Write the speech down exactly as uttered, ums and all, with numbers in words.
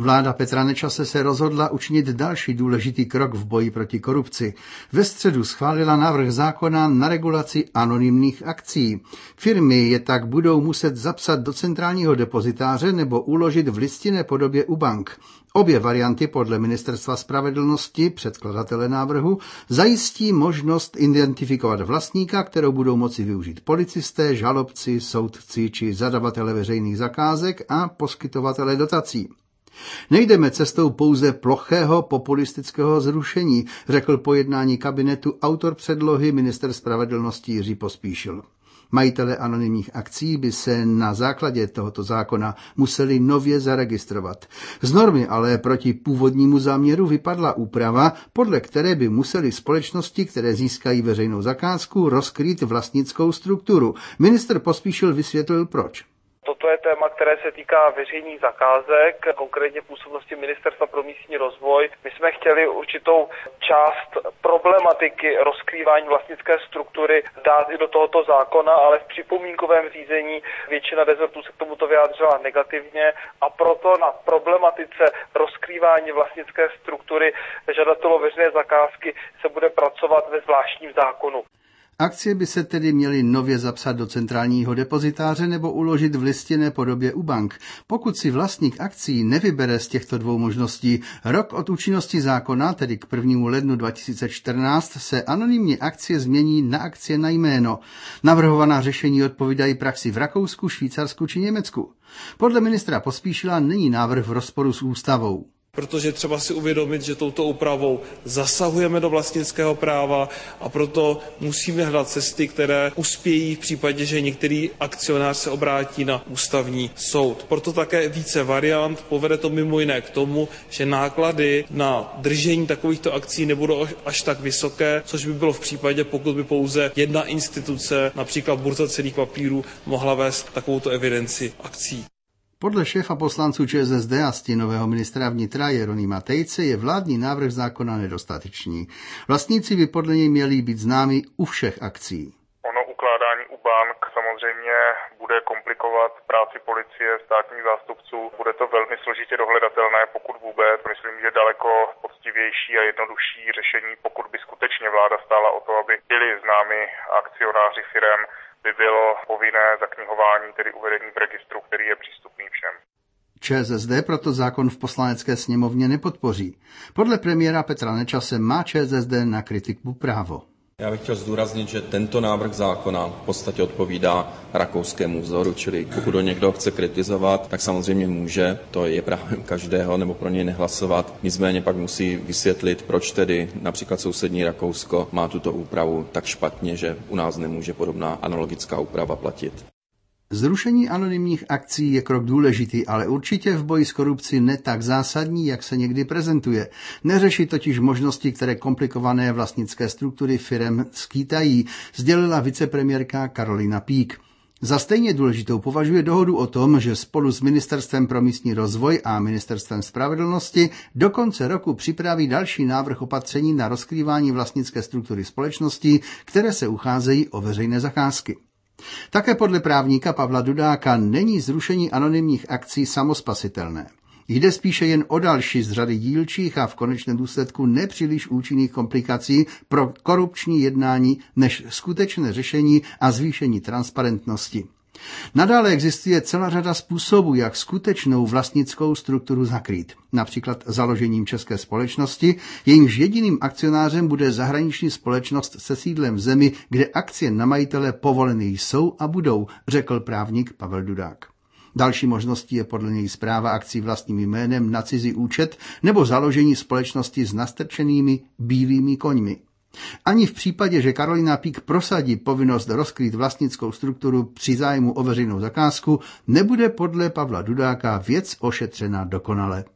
Vláda Petra Nečase se rozhodla učinit další důležitý krok v boji proti korupci. Ve středu schválila návrh zákona na regulaci anonymních akcií. Firmy je tak budou muset zapsat do centrálního depozitáře nebo uložit v listinné podobě u bank. Obě varianty podle Ministerstva spravedlnosti, předkladatele návrhu, zajistí možnost identifikovat vlastníka, kterou budou moci využít policisté, žalobci, soudci či zadavatelé veřejných zakázek a poskytovatele dotací. Nejdeme cestou pouze plochého populistického zrušení, řekl po jednání kabinetu autor předlohy ministr spravedlnosti Jiří Pospíšil. Majitelé anonymních akcií by se na základě tohoto zákona museli nově zaregistrovat. Z normy ale proti původnímu záměru vypadla úprava, podle které by museli společnosti, které získají veřejnou zakázku, rozkrýt vlastnickou strukturu. Ministr Pospíšil vysvětlil proč. Toto je téma, které se týká veřejných zakázek, konkrétně působnosti Ministerstva pro místní rozvoj. My jsme chtěli určitou část problematiky rozkrývání vlastnické struktury dát i do tohoto zákona, ale v připomínkovém řízení většina rezortů se k tomuto vyjádřila negativně a proto na problematice rozkrývání vlastnické struktury žadatelů veřejné zakázky se bude pracovat ve zvláštním zákonu. Akcie by se tedy měly nově zapsat do centrálního depozitáře nebo uložit v listinné podobě u bank. Pokud si vlastník akcií nevybere z těchto dvou možností, rok od účinnosti zákona, tedy k prvnímu lednu dva tisíce čtrnáct, se anonymní akcie změní na akcie na jméno. Navrhovaná řešení odpovídají praxi v Rakousku, Švýcarsku či Německu. Podle ministra Pospíšila není návrh v rozporu s ústavou. Protože třeba si uvědomit, že touto úpravou zasahujeme do vlastnického práva a proto musíme hledat cesty, které uspějí v případě, že některý akcionář se obrátí na ústavní soud. Proto také více variant, povede to mimo jiné k tomu, že náklady na držení takovýchto akcí nebudou až tak vysoké, což by bylo v případě, pokud by pouze jedna instituce, například Burza cenných papírů, mohla vést takovouto evidenci akcí. Podle šéfa poslanců ČSSD a stínového ministra vnitra Jeronýma Tejce je vládní návrh zákona nedostatečný. Vlastníci by podle něj měli být známi u všech akcí. Ono ukládání u bank samozřejmě bude komplikovat práci policie, státních zástupců. Bude to velmi složitě dohledatelné, pokud vůbec. Myslím, že daleko poctivější a jednodušší řešení, pokud by skutečně vláda stála o to, aby byli známi akcionáři firem, by bylo povinné zaknihování, tedy uvedení v registru, který je přístupný všem. ČSSD proto zákon v poslanecké sněmovně nepodpoří. Podle premiéra Petra Nečase má ČSSD na kritiku právo. Já bych chtěl zdůraznit, že tento návrh zákona v podstatě odpovídá rakouskému vzoru, čili pokud ho někdo chce kritizovat, tak samozřejmě může, to je právem každého, nebo pro něj nehlasovat. Nicméně pak musí vysvětlit, proč tedy například sousední Rakousko má tuto úpravu tak špatně, že u nás nemůže podobná analogická úprava platit. Zrušení anonymních akcií je krok důležitý, ale určitě v boji s korupcí ne tak zásadní, jak se někdy prezentuje. Neřeší totiž možnosti, které komplikované vlastnické struktury firem skýtají, sdělila vicepremiérka Karolina Pík. Za stejně důležitou považuje dohodu o tom, že spolu s Ministerstvem pro místní rozvoj a Ministerstvem spravedlnosti do konce roku připraví další návrh opatření na rozkrývání vlastnické struktury společností, které se ucházejí o veřejné zakázky. Také podle právníka Pavla Dudáka není zrušení anonymních akcí samospasitelné. Jde spíše jen o další z řady dílčích a v konečném důsledku nepříliš účinných komplikací pro korupční jednání než skutečné řešení a zvýšení transparentnosti. Nadále existuje celá řada způsobů, jak skutečnou vlastnickou strukturu zakrýt. Například založením české společnosti, jejímž jediným akcionářem bude zahraniční společnost se sídlem v zemi, kde akcie na majitele povoleny jsou a budou, řekl právník Pavel Dudák. Další možností je podle něj správa akcí vlastním jménem na cizí účet nebo založení společnosti s nastrčenými bílými koňmi. Ani v případě, že Karolina Pík prosadí povinnost rozkrýt vlastnickou strukturu při zájmu o veřejnou zakázku, nebude podle Pavla Dudáka věc ošetřena dokonale.